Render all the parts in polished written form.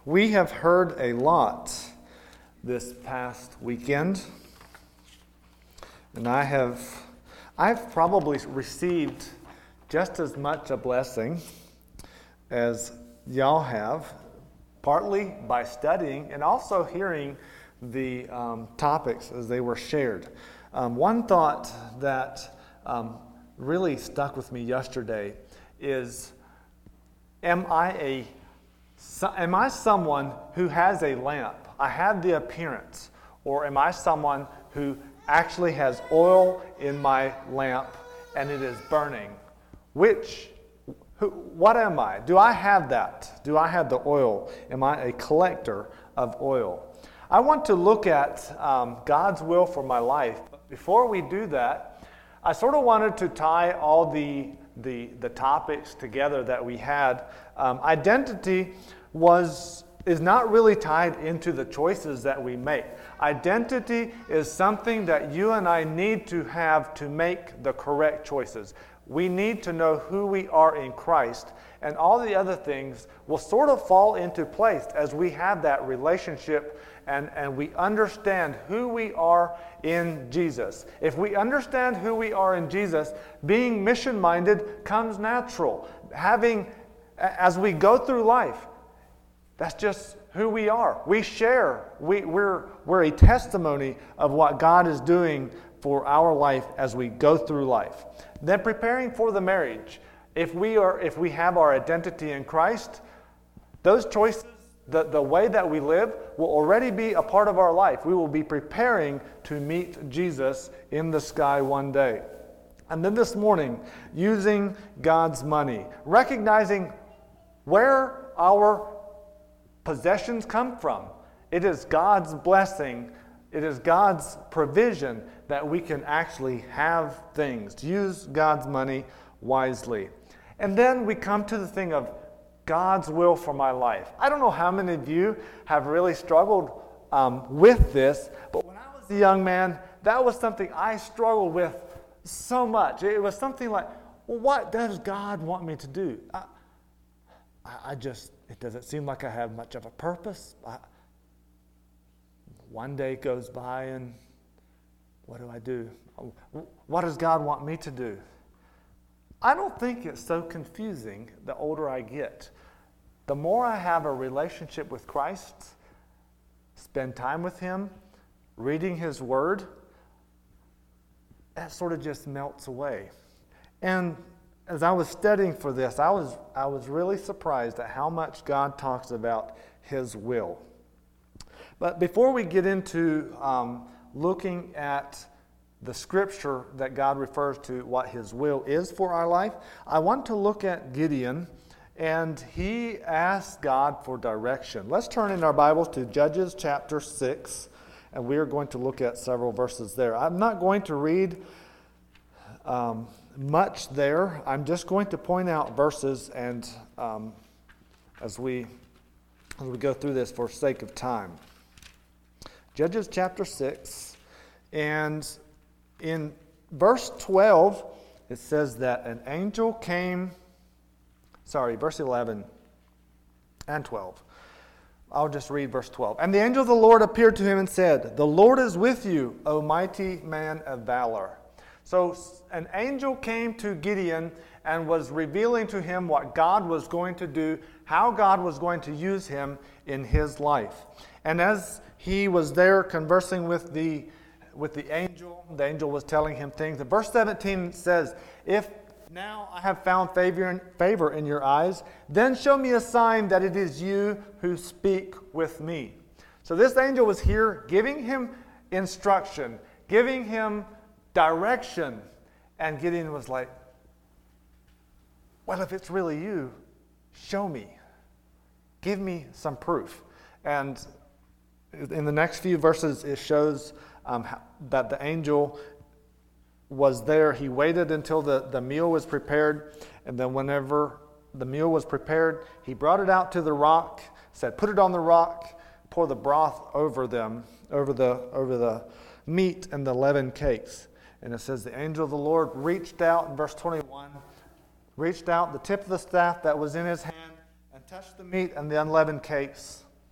We have heard a lot this past weekend, and I've probably received just as much a blessing as y'all have, partly by studying and also hearing the topics as they were shared. One thought that really stuck with me yesterday is, am I someone who has a lamp? I have the appearance. Or am I someone who actually has oil in my lamp and it is burning? What am I? Do I have that? Do I have the oil? Am I a collector of oil? I want to look at God's will for my life. But before we do that, I sort of wanted to tie all the topics together that we had. Identity is not really tied into the choices that we make. Identity is something that you and I need to have to make the correct choices. We need to know who we are in Christ, and all the other things will sort of fall into place as we have that relationship and we understand who we are in Jesus. If we understand who we are in Jesus, being mission-minded comes natural. As we go through life, that's just who we are. We share. We're a testimony of what God is doing for our life as we go through life. Then preparing for the marriage. If we have our identity in Christ, those choices, the way that we live will already be a part of our life. We will be preparing to meet Jesus in the sky one day. And then this morning, using God's money, recognizing where our possessions come from. It is God's blessing. It is God's provision that we can actually have things. To use God's money wisely. And then we come to the thing of God's will for my life. I don't know how many of you have really struggled with this, but when I was a young man, that was something I struggled with so much. It was something like, well, what does God want me to do? It doesn't seem like I have much of a purpose. One day goes by and what do I do? What does God want me to do? I don't think it's so confusing the older I get. The more I have a relationship with Christ, spend time with Him, reading His Word, that sort of just melts away. And as I was studying for this, I was really surprised at how much God talks about His will. But before we get into looking at the scripture that God refers to what His will is for our life, I want to look at Gideon, and he asked God for direction. Let's turn in our Bibles to Judges chapter 6, and we are going to look at several verses there. I'm not going to read much there. I'm just going to point out verses and as we go through this for sake of time. Judges chapter 6, and in verse 12, it says that an angel came, verse 11 and 12. I'll just read verse 12. And the angel of the Lord appeared to him and said, "The Lord is with you, O mighty man of valor." So an angel came to Gideon and was revealing to him what God was going to do, how God was going to use him in his life. And as he was there conversing with the angel was telling him things. And verse 17 says, "If now I have found favor in your eyes, then show me a sign that it is you who speak with me." So this angel was here giving him instruction, giving him direction. And Gideon was like, well, if it's really you, show me. Give me some proof. And in the next few verses, it shows that the angel was there. He waited until the meal was prepared. And then whenever the meal was prepared, he brought it out to the rock, said, "Put it on the rock, pour the broth over them, over the meat and the leavened cakes." And it says the angel of the Lord reached out, in verse 21, reached out the tip of the staff that was in his hand and touched the meat and the unleavened cakes.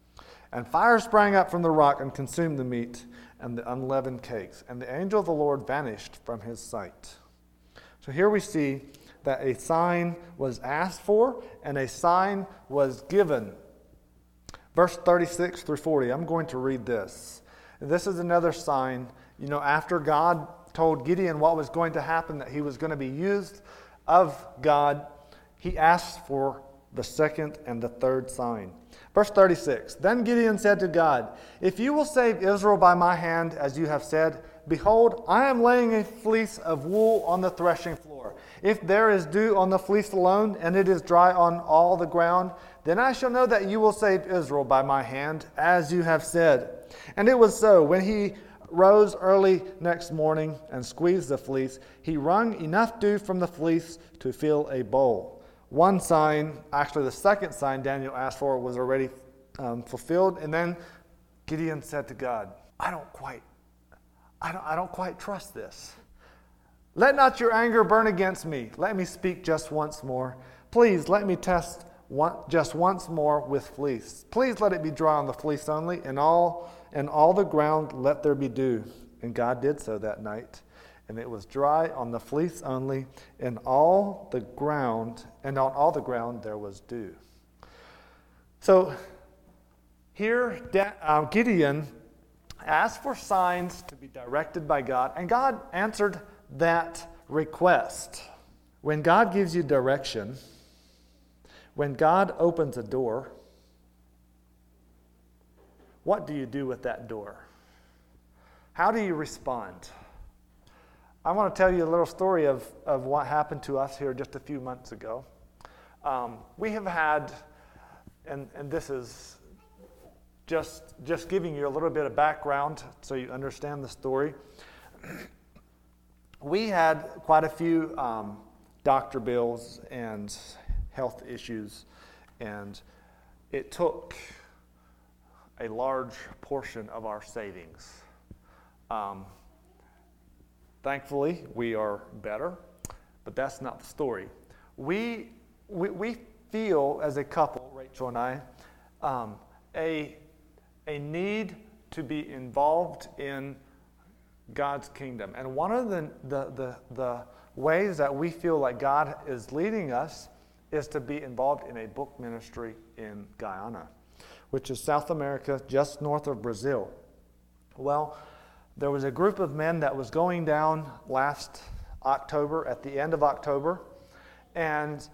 And fire sprang up from the rock and consumed the meat and the unleavened cakes. And the angel of the Lord vanished from his sight. So here we see that a sign was asked for and a sign was given. Verse 36 through 40, I'm going to read this. This is another sign, after God told Gideon what was going to happen, that he was going to be used of God, he asked for the second and the third sign. Verse 36, Then Gideon said to God, If you will save Israel by my hand, as you have said, behold, I am laying a fleece of wool on the threshing floor. If there is dew on the fleece alone, and it is dry on all the ground, then I shall know that you will save Israel by my hand, as you have said. And it was so. When he rose early next morning and squeezed the fleece, he wrung enough dew from the fleece to fill a bowl. One sign, actually the second sign Daniel asked for, was already fulfilled. And then Gideon said to God, I don't quite trust this. Let not your anger burn against me. Let me speak just once more. Please let me test just once more with fleece. Please let it be dry on the fleece only, and all the ground let there be dew. And God did so that night. And it was dry on the fleece only, and on all the ground there was dew. So here Gideon asked for signs to be directed by God, and God answered that request. When God gives you direction, when God opens a door, what do you do with that door? How do you respond? I want to tell you a little story of what happened to us here just a few months ago. We have had, and this is just giving you a little bit of background so you understand the story. We had quite a few doctor bills and health issues, and it took a large portion of our savings. Thankfully, we are better, but that's not the story. We feel as a couple, Rachel and I, a need to be involved in God's kingdom. And one of the ways that we feel like God is leading us is to be involved in a book ministry in Guyana, which is South America, just north of Brazil. Well, there was a group of men that was going down last October, at the end of October, and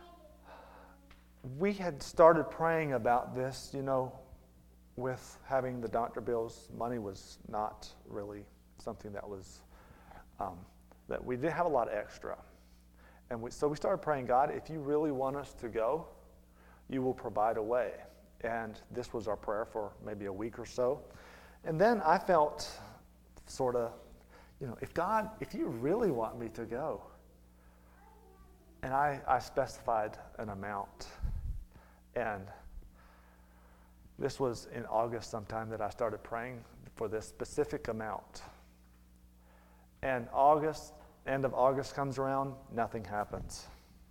we had started praying about this, with having the doctor bills. Money was not really something that was, that we didn't have a lot of extra. And so we started praying, God, if you really want us to go, you will provide a way. And this was our prayer for maybe a week or so. And then I felt sort of, if you really want me to go, and I specified an amount. And this was in August sometime that I started praying for this specific amount. And end of August comes around, nothing happens.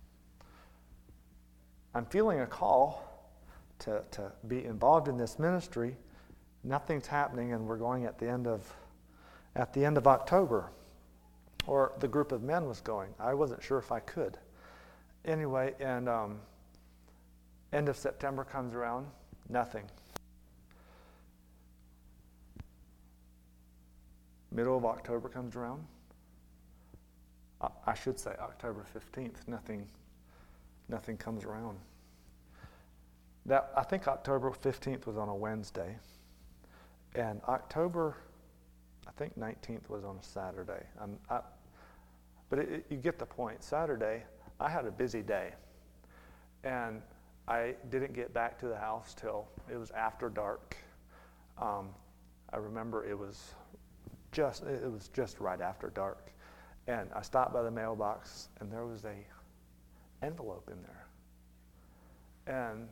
I'm feeling a call to be involved in this ministry. Nothing's happening, and we're going at the end of October. Or the group of men was going. I wasn't sure if I could. Anyway, and end of September comes around, nothing. Middle of October comes around. I should say October 15th, nothing comes around. I think October 15th was on a Wednesday. And October, I think 19th was on a Saturday. But you get the point. Saturday, I had a busy day. And I didn't get back to the house till it was after dark. I remember it was just right after dark. And I stopped by the mailbox, and there was a envelope in there. And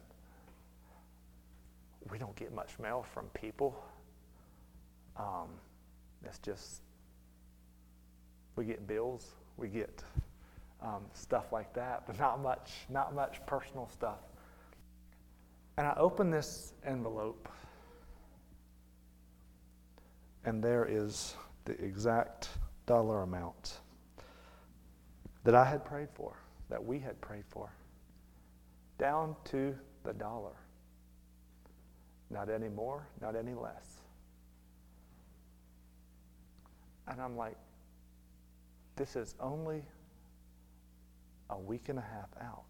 we don't get much mail from people. It's just, we get bills, we get stuff like that, but not much personal stuff. And I opened this envelope, And there is the exact dollar amount that I had prayed for, that we had prayed for, down to the dollar. Not any more, not any less. And I'm like, this is only a week and a half out.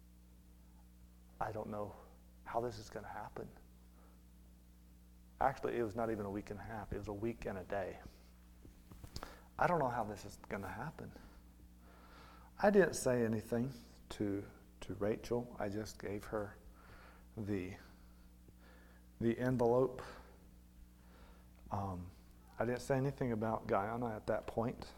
I don't know how this is going to happen. Actually, it was not even a week and a half. It was a week and a day. I don't know how this is going to happen. I didn't say anything to Rachel. I just gave her the envelope. I didn't say anything about Guyana at that point.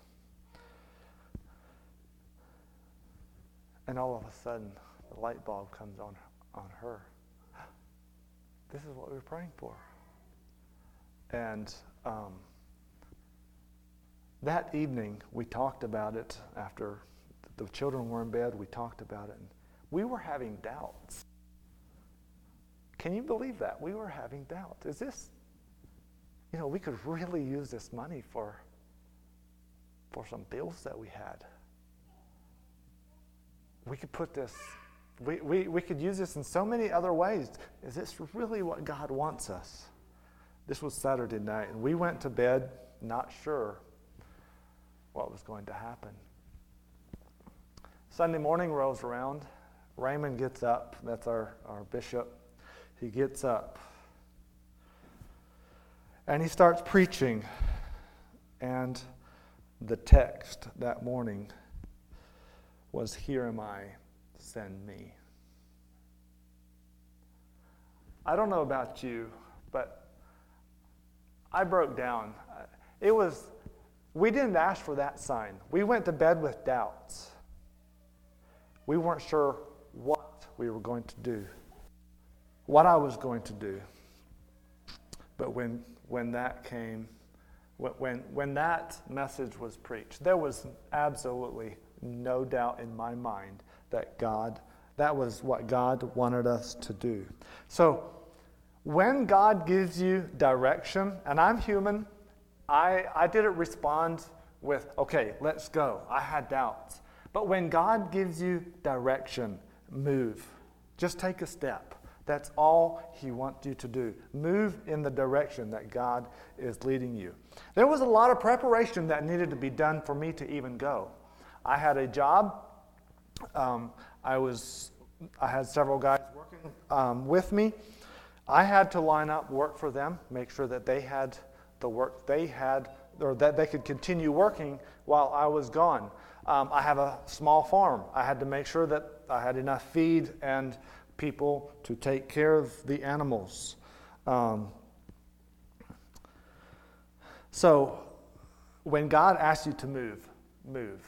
And all of a sudden, the light bulb comes on her. This is what we were praying for. And that evening, we talked about it after the children were in bed. We talked about it. And we were having doubts. Can you believe that? We were having doubts. Is this, we could really use this money for some bills that we had. We could put this, we could use this in so many other ways. Is this really what God wants us? This was Saturday night, and we went to bed not sure what was going to happen. Sunday morning rolls around. Raymond gets up. That's our bishop. He gets up, and he starts preaching. And the text that morning was, "Here am I, send me." I don't know about you, but I broke down. We didn't ask for that sign. We went to bed with doubts. We weren't sure what we were going to do, what I was going to do. But when that came, when that message was preached, there was absolutely no doubt in my mind that was what God wanted us to do. So when God gives you direction, and I'm human, I didn't respond with, okay, let's go. I had doubts. But when God gives you direction, move. Just take a step. That's all He wants you to do. Move in the direction that God is leading you. There was a lot of preparation that needed to be done for me to even go. I had a job. I had several guys working with me. I had to line up work for them, make sure that they had the work they had, or that they could continue working while I was gone. I have a small farm. I had to make sure that I had enough feed and people to take care of the animals. So when God asks you to move.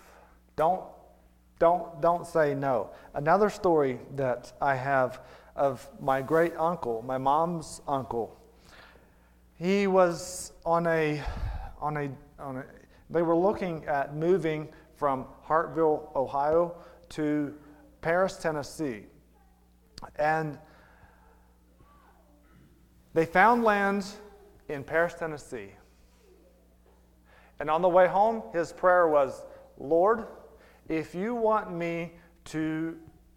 Don't say no. Another story that I have of my great uncle, my mom's uncle. He was they were looking at moving from Hartville, Ohio to Paris, Tennessee. And they found land in Paris, Tennessee. And on the way home, his prayer was, "Lord, if you want me to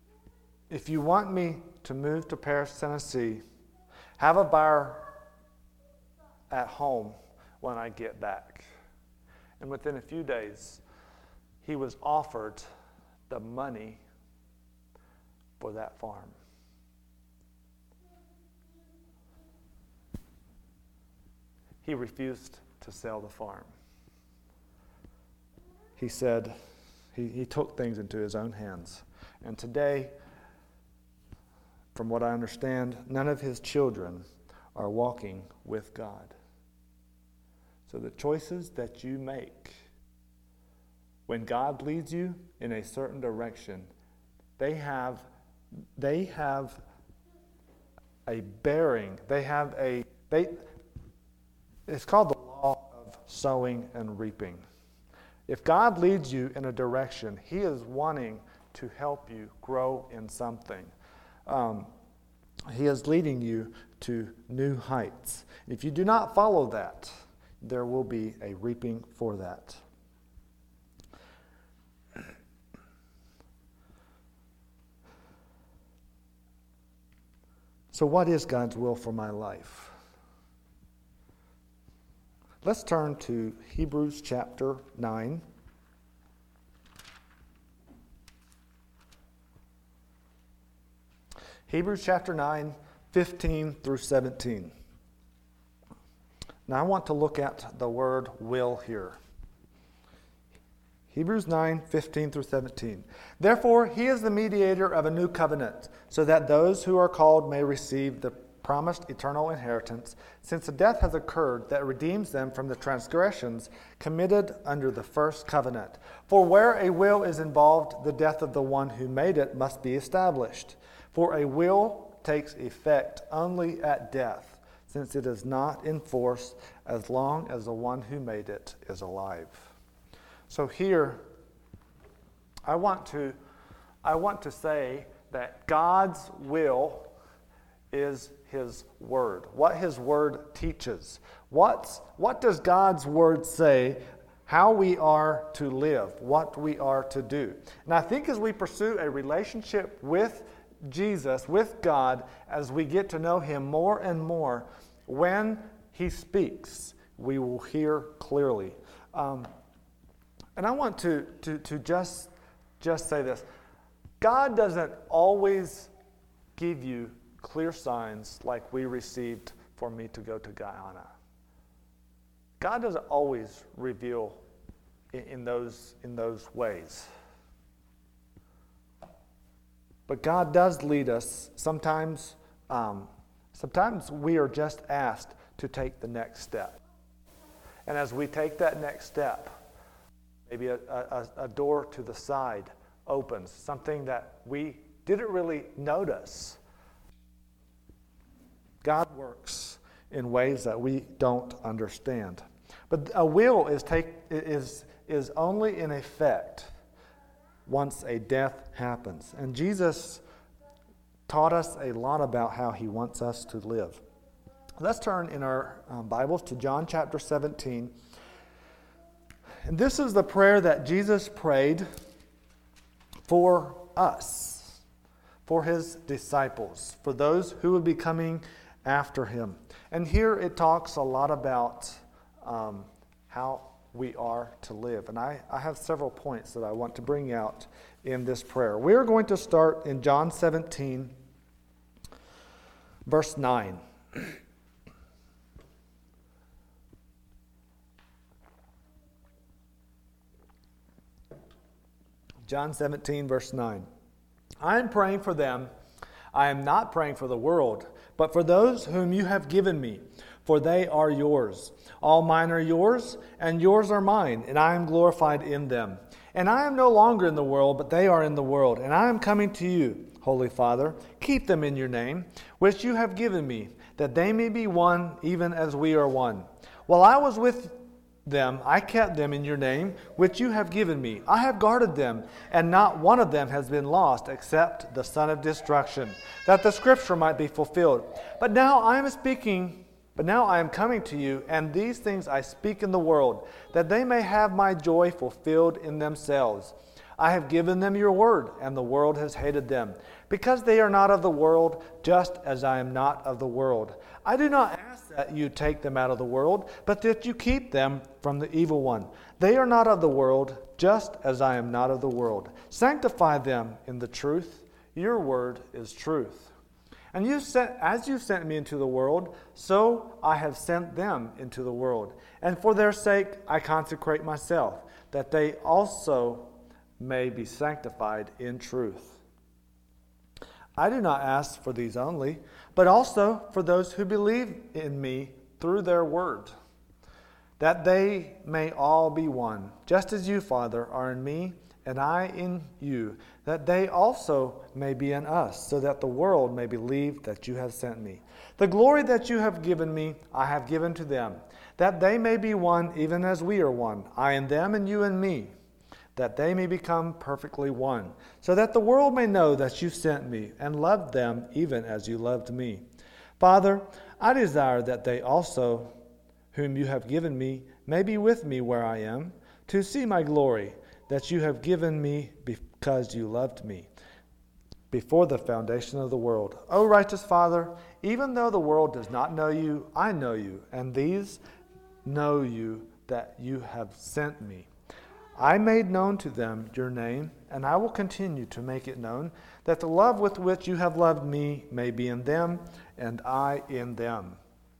move to Paris, Tennessee, have a buyer at home when I get back." And within a few days, he was offered the money for that farm. He refused to sell the farm. He said he took things into his own hands. And today, from what I understand, none of his children are walking with God. So the choices that you make, when God leads you in a certain direction, they have a bearing. It's called the law of sowing and reaping. If God leads you in a direction, He is wanting to help you grow in something. He is leading you to new heights. If you do not follow that, there will be a reaping for that. So what is God's will for my life? Let's turn to Hebrews chapter 9. Hebrews chapter 9, 15 through 17. Now I want to look at the word will here. Hebrews 9, 15 through 17. Therefore, he is the mediator of a new covenant, so that those who are called may receive the promised eternal inheritance, since a death has occurred that redeems them from the transgressions committed under the first covenant. For where a will is involved, the death of the one who made it must be established. For a will takes effect only at death, since it is not in force as long as the one who made it is alive. So here, I want to say that God's will is His Word, what His Word teaches. What does God's Word say, how we are to live, what we are to do? And I think as we pursue a relationship with Jesus, with God, as we get to know Him more and more, when He speaks, we will hear clearly. And I want to just say this. God doesn't always give you clear signs like we received for me to go to Guyana. God doesn't always reveal in those ways. But God does lead us. Sometimes we are just asked to take the next step. And as we take that next step, maybe a door to the side opens, something that we didn't really notice. God works in ways that we don't understand. But a will is only in effect once a death happens. And Jesus taught us a lot about how He wants us to live. Let's turn in our Bibles to John chapter 17. And this is the prayer that Jesus prayed for us, for His disciples, for those who would be coming after Him. And here it talks a lot about how we are to live. And I have several points that I want to bring out in this prayer. We are going to start in John 17, verse 9. John 17, verse 9. I am praying for them. I am not praying for the world, but for those whom you have given me, for they are yours. All mine are yours, and yours are mine, and I am glorified in them. And I am no longer in the world, but they are in the world, and I am coming to you, Holy Father. Keep them in your name, which you have given me, that they may be one, even as we are one. While I was with them, I kept them in your name, which you have given me. I have guarded them, and not one of them has been lost, except the son of destruction, that the scripture might be fulfilled. But now I am coming to you, and these things I speak in the world, that they may have my joy fulfilled in themselves. I have given them your word, and the world has hated them, because they are not of the world, just as I am not of the world. I do not ask that you take them out of the world, but that you keep them from the evil one. They are not of the world, just as I am not of the world. Sanctify them in the truth. Your word is truth. And as you sent me into the world, so I have sent them into the world. And for their sake I consecrate myself, that they also may be sanctified in truth. I do not ask for these only, but also for those who believe in me through their word, that they may all be one, just as you, Father, are in me, and I in you, that they also may be in us, so that the world may believe that you have sent me. The glory that you have given me, I have given to them, that they may be one even as we are one, I in them and you in me, that they may become perfectly one, so that the world may know that you sent me and loved them even as you loved me. Father, I desire that they also whom you have given me, may be with me where I am, to see my glory that you have given me because you loved me before the foundation of the world. O righteous Father, even though the world does not know you, I know you, and these know you that you have sent me. I made known to them your name, and I will continue to make it known, that the love with which you have loved me may be in them, and I in them.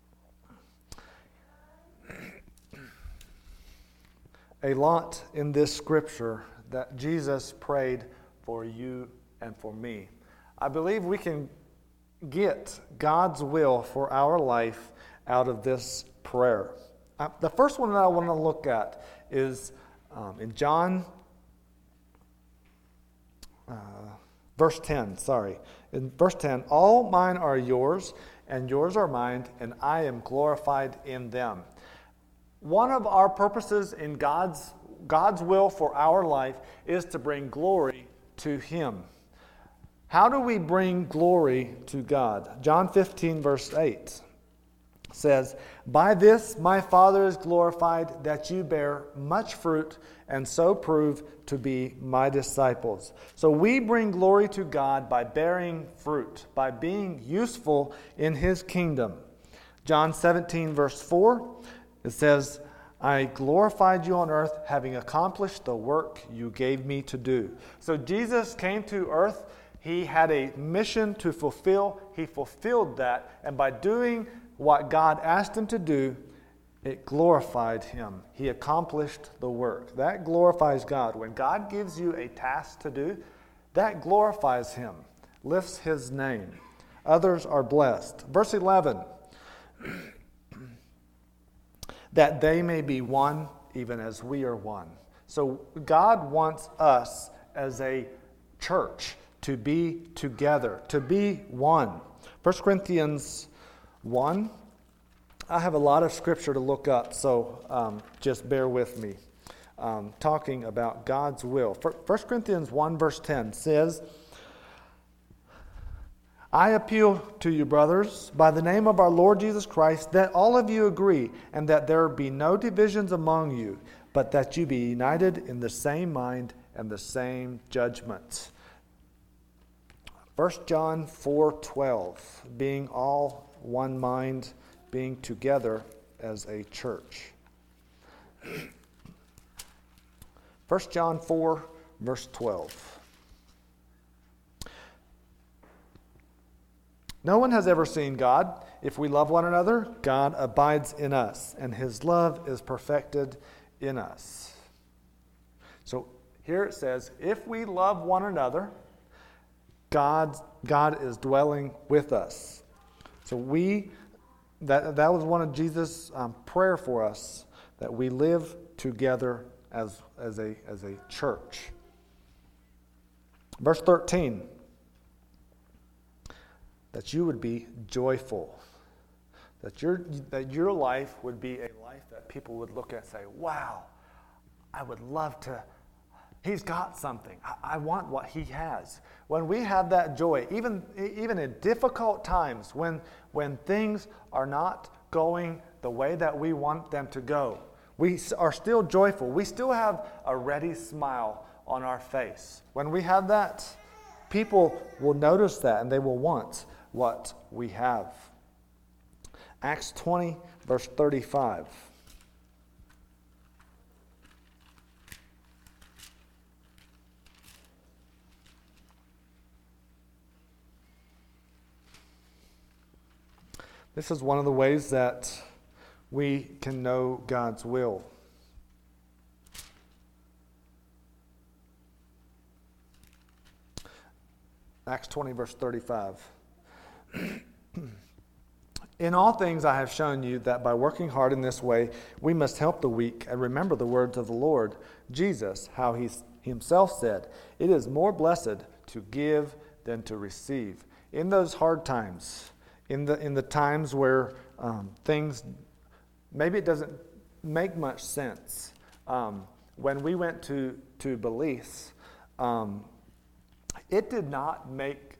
A lot in this scripture that Jesus prayed for you and for me. I believe we can get God's will for our life out of this prayer. The first one that I want to look at is in John, verse 10, In verse 10, all mine are yours, and yours are mine, and I am glorified in them. One of our purposes in God's will for our life is to bring glory to Him. How do we bring glory to God? John 15, verse 8 says, by this my Father is glorified, that you bear much fruit, and so prove to be my disciples. So we bring glory to God by bearing fruit, by being useful in His kingdom. John 17, verse 4, it says, I glorified you on earth, having accomplished the work you gave me to do. So Jesus came to earth. He had a mission to fulfill. He fulfilled that. And by doing what God asked him to do, it glorified him. He accomplished the work. That glorifies God. When God gives you a task to do, that glorifies Him, lifts His name. Others are blessed. Verse 11, that they may be one, even as we are one. So God wants us as a church to be together, to be one. 1 Corinthians 1. I have a lot of scripture to look up, so just bear with me. Talking about God's will. 1 Corinthians 1 verse 10 says, I appeal to you, brothers, by the name of our Lord Jesus Christ, that all of you agree, and that there be no divisions among you, but that you be united in the same mind and the same judgment. 1 John 4:12, being all one mind, being together as a church. 1 John 4, verse 12. No one has ever seen God. If we love one another, God abides in us, and His love is perfected in us. So here it says, if we love one another, God is dwelling with us. So that was one of Jesus' prayer for us, that we live together as a church. Verse 13, that you would be joyful, that your life would be a life that people would look at and say, wow, I would love to. He's got something. I want what he has. When we have that joy, even in difficult times, when things are not going the way that we want them to go, we are still joyful. We still have a ready smile on our face. When we have that, people will notice that and they will want what we have. Acts 20, verse 35. This is one of the ways that we can know God's will. Acts 20, verse 35. In all things I have shown you that by working hard in this way, we must help the weak and remember the words of the Lord Jesus, how he himself said, it is more blessed to give than to receive. In those hard times, in the times where things, maybe it doesn't make much sense. When we went to Belize, it did not make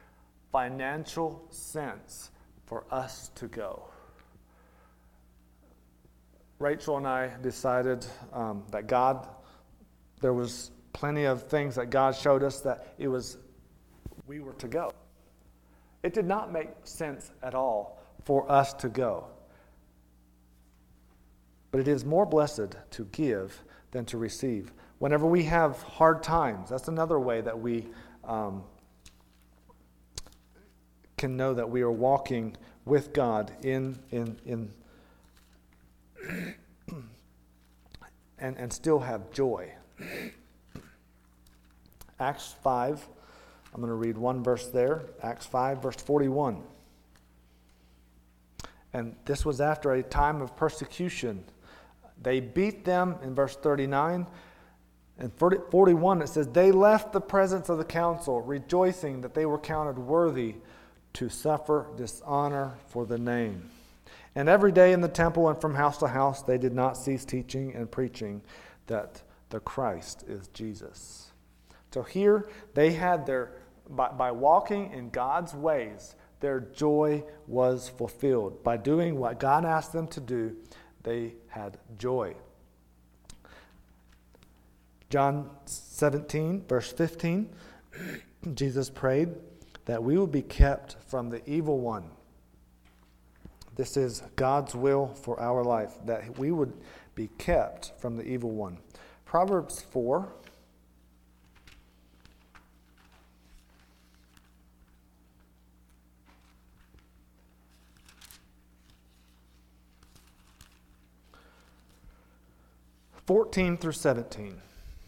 financial sense for us to go. Rachel and I decided that there was plenty of things that God showed us that we were to go. It did not make sense at all for us to go. But it is more blessed to give than to receive. Whenever we have hard times, that's another way that we can know that we are walking with God in and still have joy. Acts 5, I'm going to read one verse there. Acts 5, verse 41. And this was after a time of persecution. They beat them in verse 39. And 41 it says, they left the presence of the council, rejoicing that they were counted worthy to suffer dishonor for the name. And every day in the temple and from house to house, they did not cease teaching and preaching that the Christ is Jesus. So here they had by walking in God's ways, their joy was fulfilled. By doing what God asked them to do, they had joy. John 17, verse 15, Jesus prayed that we would be kept from the evil one. This is God's will for our life, that we would be kept from the evil one. Proverbs 4. (14 through 17).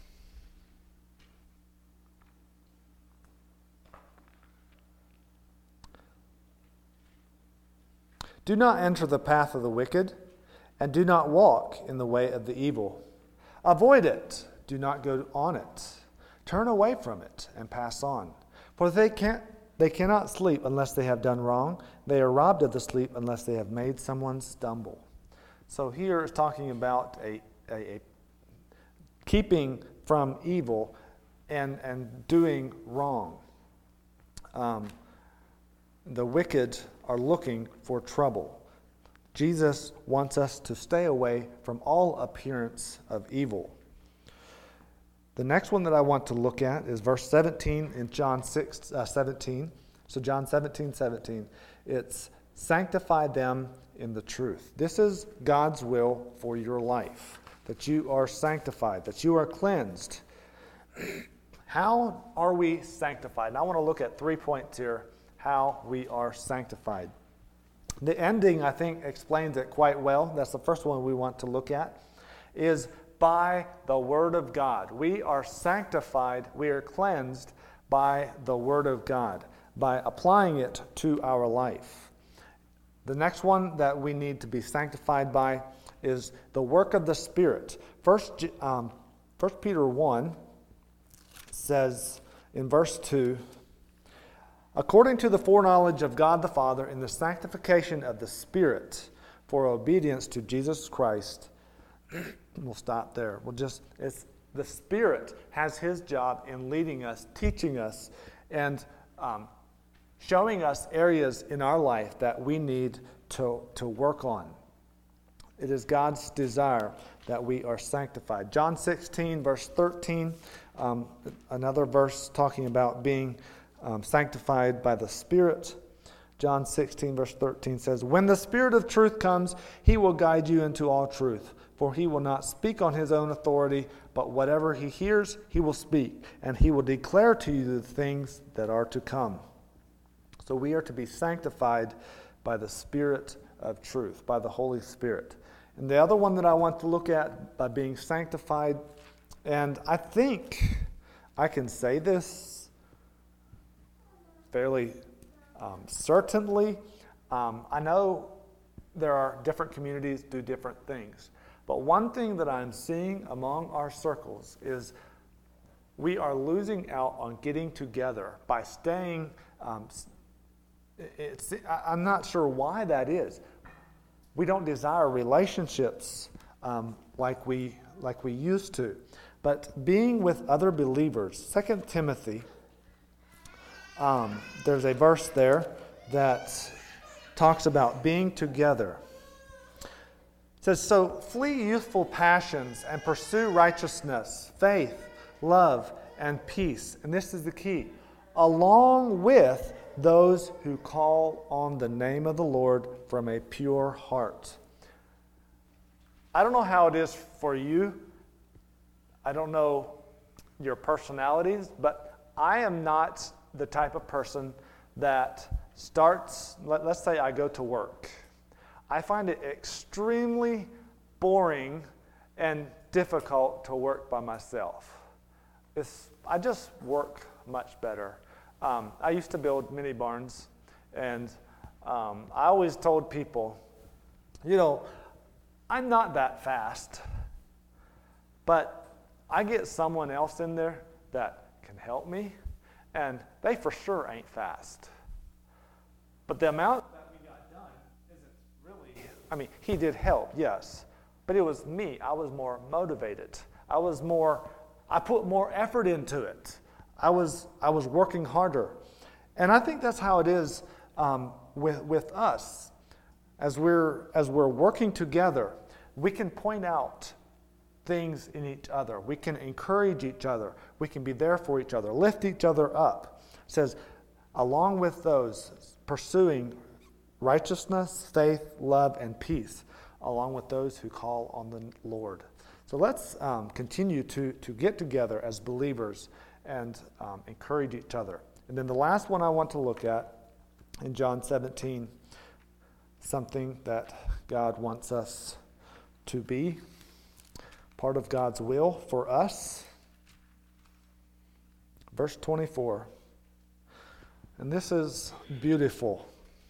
Do not enter the path of the wicked, and do not walk in the way of the evil. Avoid it, do not go on it. Turn away from it and pass on. For they cannot sleep unless they have done wrong. They are robbed of the sleep unless they have made someone stumble. So here it's talking about a keeping from evil and doing wrong. The wicked are looking for trouble. Jesus wants us to stay away from all appearance of evil. The next one that I want to look at is verse 17 in John 17. So John 17:17. It's sanctify them in the truth. This is God's will for your life, that you are sanctified, that you are cleansed. How are we sanctified? And I want to look at 3 points here, how we are sanctified. The ending, I think, explains it quite well. That's the first one we want to look at, is by the Word of God. We are sanctified, we are cleansed by the Word of God, by applying it to our life. The next one that we need to be sanctified by is the work of the Spirit. First Peter 1 says in verse 2, according to the foreknowledge of God the Father in the sanctification of the Spirit for obedience to Jesus Christ. We'll stop there. It's the Spirit has His job in leading us, teaching us, and showing us areas in our life that we need to work on. It is God's desire that we are sanctified. John 16, verse 13, another verse talking about being sanctified by the Spirit. John 16, verse 13 says, when the Spirit of truth comes, He will guide you into all truth. For He will not speak on His own authority, but whatever He hears, He will speak, and He will declare to you the things that are to come. So we are to be sanctified by the Spirit of truth, by the Holy Spirit. And the other one that I want to look at by being sanctified, and I think I can say this fairly certainly. I know there are different communities do different things. But one thing that I'm seeing among our circles is we are losing out on getting together by staying. I'm not sure why that is. We don't desire relationships like we used to. But being with other believers, 2 Timothy, there's a verse there that talks about being together. It says, so flee youthful passions and pursue righteousness, faith, love, and peace. And this is the key. Along with those who call on the name of the Lord from a pure heart. I don't know how it is for you. I don't know your personalities, but I am not the type of person that starts, let's say I go to work. I find it extremely boring and difficult to work by myself. I just work much better. I used to build mini barns, and I always told people, I'm not that fast, but I get someone else in there that can help me, and they for sure ain't fast. But the amount that we got done isn't really, he did help, yes, but it was me. I was more motivated. I put more effort into it. I was working harder. And I think that's how it is with us. As we're working together, we can point out things in each other. We can encourage each other. We can be there for each other, lift each other up. It says, along with those pursuing righteousness, faith, love, and peace, along with those who call on the Lord. So let's continue to get together as believers and encourage each other. And then the last one I want to look at in John 17, something that God wants us to be, part of God's will for us. Verse 24. And this is beautiful.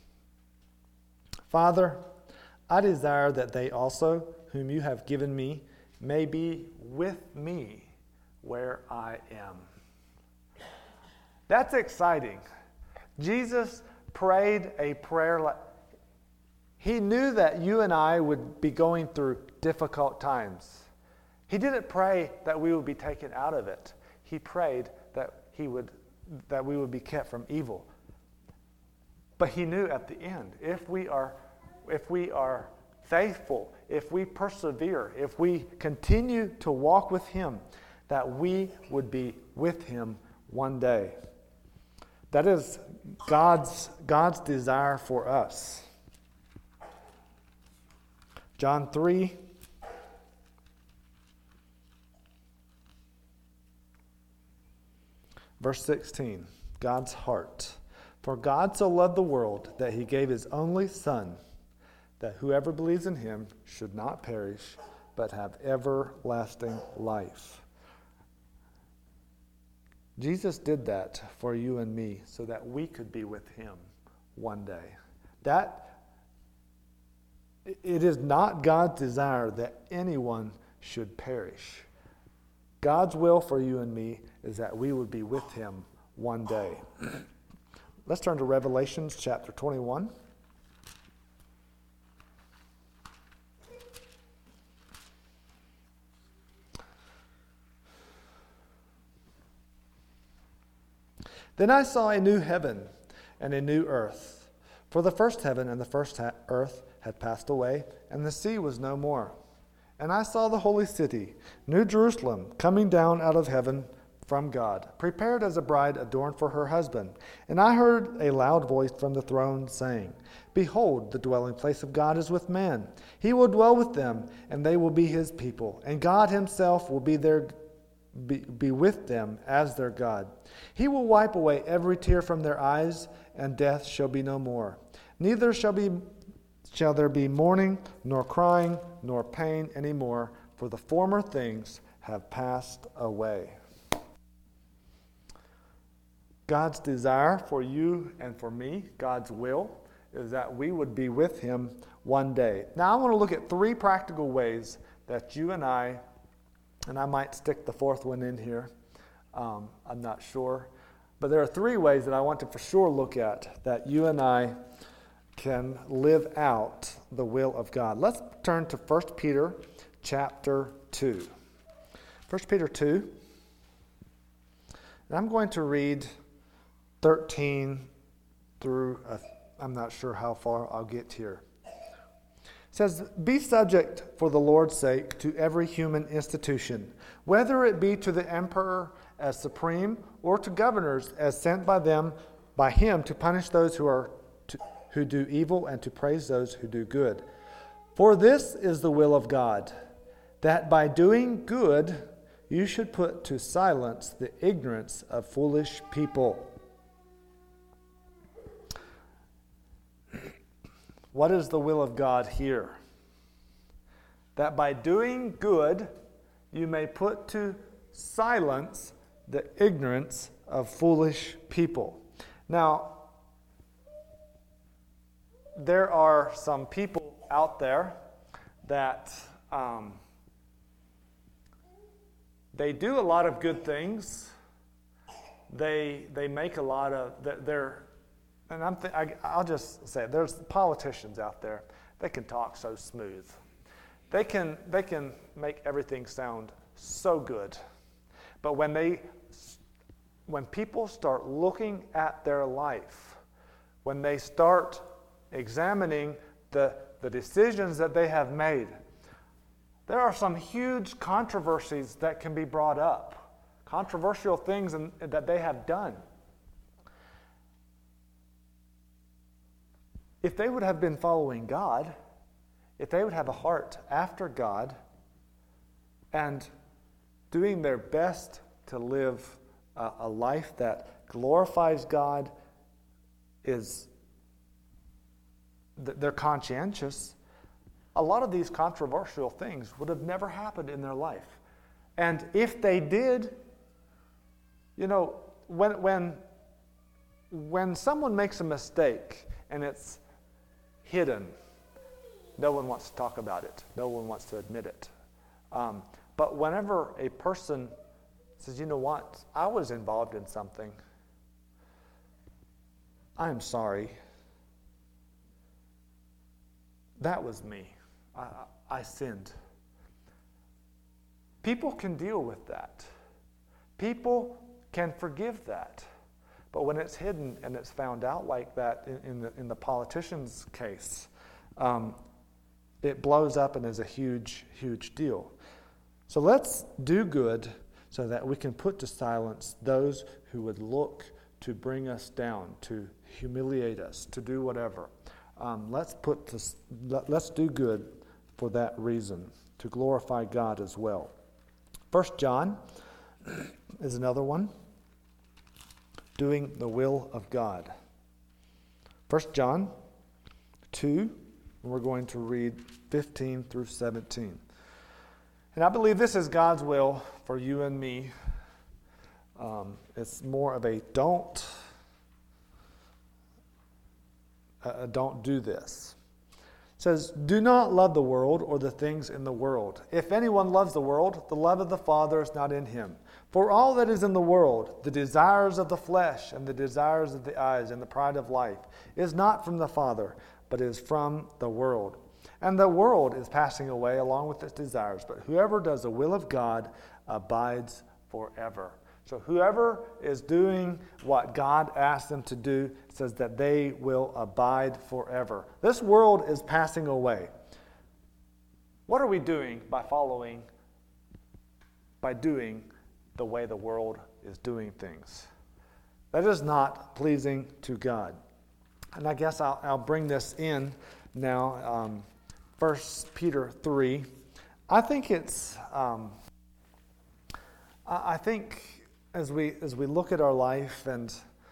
Father, I desire that they also, whom you have given me, may be with me where I am. That's exciting. Jesus prayed a prayer. He knew that you and I would be going through difficult times. He didn't pray that we would be taken out of it. He prayed that we would be kept from evil. But he knew at the end, if we are faithful, if we persevere, if we continue to walk with him, that we would be with him one day. That is God's desire for us. John 3. Verse 16, God's heart. For God so loved the world that he gave his only Son, that whoever believes in him should not perish, but have everlasting life. Jesus did that for you and me so that we could be with him one day. It is not God's desire that anyone should perish. God's will for you and me is that we would be with him one day. Let's turn to Revelation chapter 21. Then I saw a new heaven and a new earth. For the first heaven and the first earth had passed away, and the sea was no more. And I saw the holy city, New Jerusalem, coming down out of heaven from God, prepared as a bride adorned for her husband. And I heard a loud voice from the throne saying, Behold, the dwelling place of God is with man. He will dwell with them, and they will be his people. And God himself will be with them as their God. He will wipe away every tear from their eyes, and death shall be no more. Neither shall there be mourning, nor crying, nor pain any more, for the former things have passed away. God's desire for you and for me, God's will, is that we would be with him one day. Now I want to look at 3 practical ways that you and I might stick the 4th one in here, I'm not sure. But there are 3 ways that I want to for sure look at that you and I can live out the will of God. Let's turn to 1 Peter chapter 2. 1 Peter 2. And I'm going to read 13 through, I'm not sure how far I'll get here. It says, "Be subject for the Lord's sake to every human institution, whether it be to the emperor as supreme or to governors as sent by him to punish those who do evil and to praise those who do good. For this is the will of God, that by doing good you should put to silence the ignorance of foolish people." What is the will of God here? That by doing good, you may put to silence the ignorance of foolish people. Now, there are some people out there that they do a lot of good things. They make a lot of and I'll just say it, there's politicians out there. They can talk so smooth. They can make everything sound so good. But when people start looking at their life, when they start examining the decisions that they have made, there are some huge controversies that can be brought up, controversial things that they have done. If they would have been following God, if they would have a heart after God and doing their best to live a life that glorifies God, they're conscientious, a lot of these controversial things would have never happened in their life. And if they did, when someone makes a mistake and it's hidden, no one wants to talk about it. No one wants to admit it. But whenever a person says, "You know what? I was involved in something. I am sorry. That was me. I sinned." People can deal with that. People can forgive that. But when it's hidden and it's found out like that in the politician's case, it blows up and is a huge, huge deal. So let's do good so that we can put to silence those who would look to bring us down, to humiliate us, to do whatever. Let's do good for that reason, to glorify God as well. 1 John is another one. Doing the will of God. 1 John 2, and we're going to read 15 through 17. And I believe this is God's will for you and me. It's more of a don't do this. It says, "Do not love the world or the things in the world. If anyone loves the world, the love of the Father is not in him. For all that is in the world, the desires of the flesh and the desires of the eyes and the pride of life, is not from the Father, but is from the world. And the world is passing away along with its desires, but whoever does the will of God abides forever." So whoever is doing what God asked them to do says that they will abide forever. This world is passing away. What are we doing by doing the way the world is doing things? That is not pleasing to God. And I guess I'll bring this in now. 1 Peter 3. I think it's. I think as we look at our life, and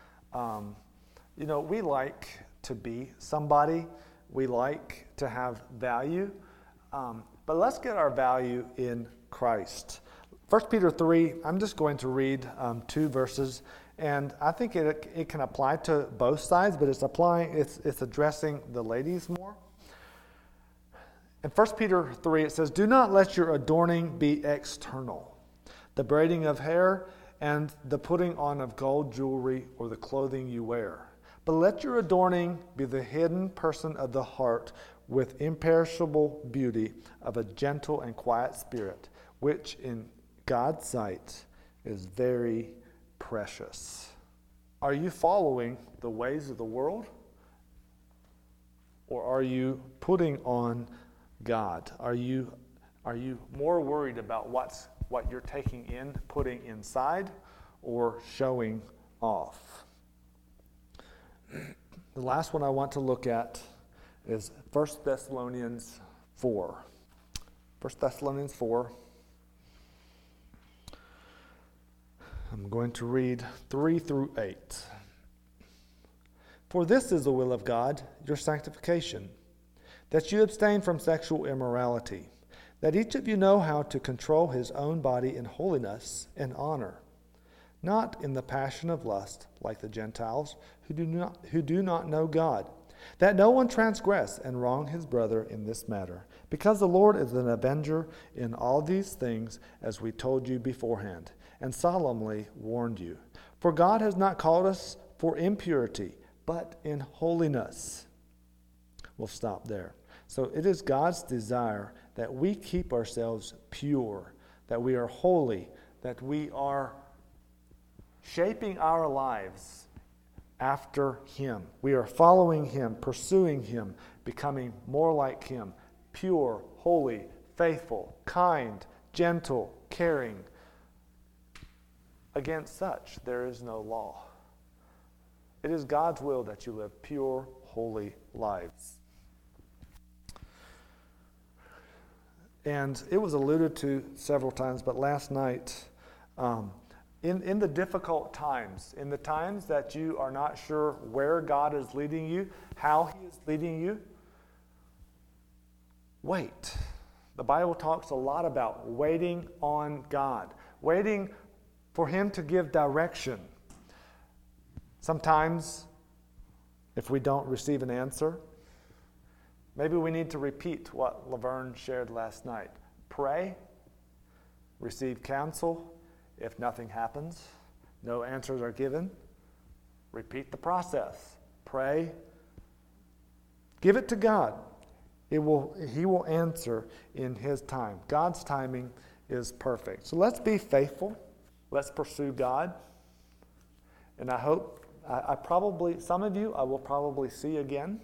we like to be somebody. We like to have value, but let's get our value in Christ. 1 Peter 3, I'm just going to read 2 verses, and I think it can apply to both sides, but it's addressing the ladies more. In 1 Peter 3, it says, "Do not let your adorning be external, the braiding of hair and the putting on of gold jewelry or the clothing you wear. But let your adorning be the hidden person of the heart with imperishable beauty of a gentle and quiet spirit, which in God's sight is very precious." Are you following the ways of the world? Or are you putting on God? Are you more worried about what you're taking in, putting inside, or showing off? The last one I want to look at is 1 Thessalonians 4. 1 Thessalonians 4. I'm going to read 3 through 8. For this is the will of God, your sanctification, that you abstain from sexual immorality, that each of you know how to control his own body in holiness and honor, not in the passion of lust like the Gentiles who do not know God, that no one transgress and wrong his brother in this matter, because the Lord is an avenger in all these things, as we told you beforehand, and solemnly warned you. For God has not called us for impurity, but in holiness. We'll stop there. So it is God's desire that we keep ourselves pure, that we are holy, that we are shaping our lives after Him. We are following Him, pursuing Him, becoming more like Him, pure, holy, faithful, kind, gentle, caring. Against such there is no law. It is God's will that you live pure, holy lives. And it was alluded to several times, but last night, in the difficult times, in the times that you are not sure where God is leading you, how He is leading you, wait. The Bible talks a lot about waiting on God, waiting for Him to give direction. Sometimes, if we don't receive an answer, maybe we need to repeat what Laverne shared last night. Pray, receive counsel. If nothing happens, no answers are given, repeat the process. Pray, give it to God. He will answer in His time. God's timing is perfect. So let's be faithful. Let's pursue God. And I hope, some of you I will probably see again.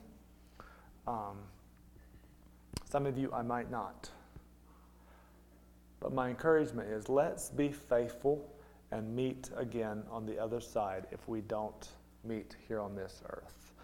Some of you I might not. But my encouragement is, let's be faithful and meet again on the other side if we don't meet here on this earth.